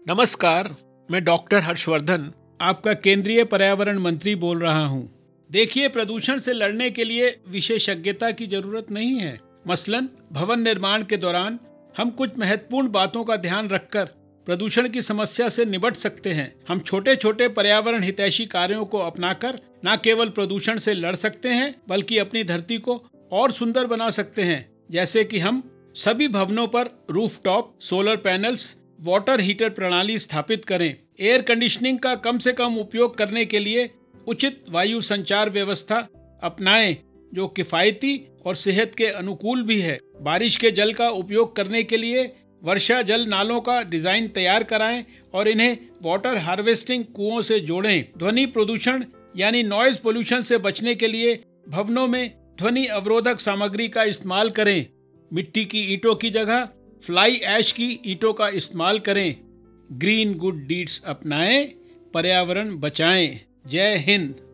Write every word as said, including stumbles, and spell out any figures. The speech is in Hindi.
नमस्कार, मैं डॉक्टर हर्षवर्धन आपका केंद्रीय पर्यावरण मंत्री बोल रहा हूँ। देखिए, प्रदूषण से लड़ने के लिए विशेषज्ञता की जरूरत नहीं है। मसलन भवन निर्माण के दौरान हम कुछ महत्वपूर्ण बातों का ध्यान रखकर प्रदूषण की समस्या से निपट सकते हैं। हम छोटे छोटे पर्यावरण हितैषी कार्यों को अपनाकर न केवल प्रदूषण से लड़ सकते हैं बल्कि अपनी धरती को और सुंदर बना सकते हैं। जैसे कि हम सभी भवनों पर rooftop solar panels, water heater प्रणाली स्थापित करें। एयर कंडीशनिंग का कम से कम उपयोग करने के लिए उचित वायु संचार व्यवस्था अपनाएं जो किफ़ायती और सेहत के अनुकूल भी है। बारिश के जल का उपयोग करने के लिए वर्षा जल नालों का डिजाइन तैयार कराएं और इन्हें वाटर हार्वेस्टिंग कुओं से जोड़ें। ध्वनि प्रदूषण यानी नॉइज पोल्यूशन से बचने के लिए भवनों में ध्वनि अवरोधक सामग्री का इस्तेमाल करें। मिट्टी की ईंटों की जगह फ्लाई ऐश की ईंटों का इस्तेमाल करें। ग्रीन गुड डीड्स अपनाएं, पर्यावरण बचाएं। जय हिंद।